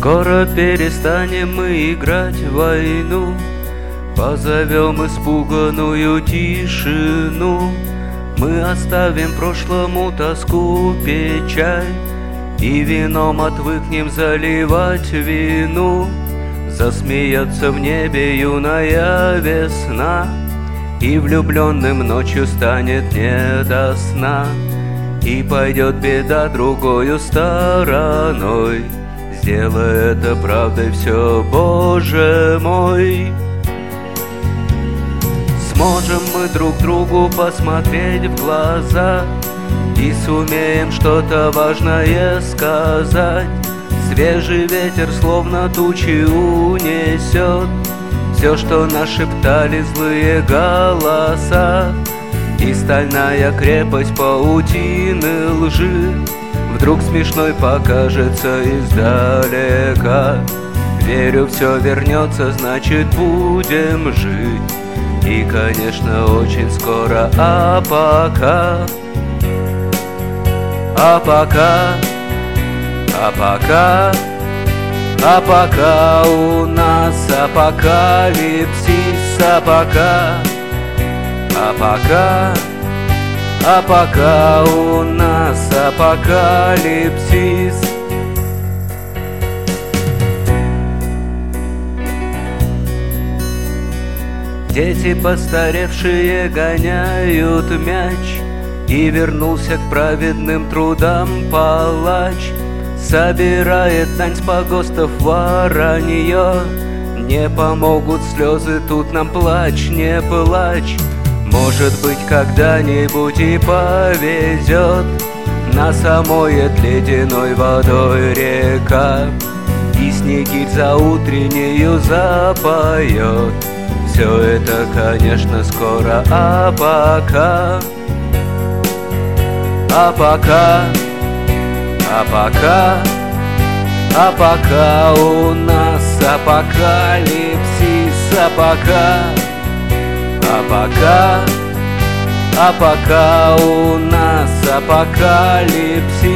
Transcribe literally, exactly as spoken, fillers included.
Скоро перестанем мы играть в войну, позовем испуганную тишину. Мы оставим прошлому тоску, печаль, и вином отвыкнем заливать вину. Засмеется в небе юная весна, и влюбленным ночью станет не до сна. И пойдет беда другою стороной. Сделай это правдой все, Боже мой. Сможем мы друг другу посмотреть в глаза и сумеем что-то важное сказать. Свежий ветер словно тучи унесет все, что нашептали злые голоса. И стальная крепость паутины лжи вдруг смешной покажется издалека. Верю, все вернется, значит будем жить. И, конечно, очень скоро. А пока, а пока, а пока, а пока у нас апокалипсис. А пока, а пока, а пока у нас апокалипсис. Дети постаревшие гоняют мяч, и вернулся к праведным трудам палач. Собирает дань с погостов воронье. Не помогут слезы, тут нам плачь, не плачь. Может быть, когда-нибудь и повезет, нас омоет ледяной водой река, и снегирь за утреннею запоет. Все это, конечно, скоро. А пока, а пока, а пока, а пока у нас апокалипсис. А пока, а пока, а пока у нас апокалипсис.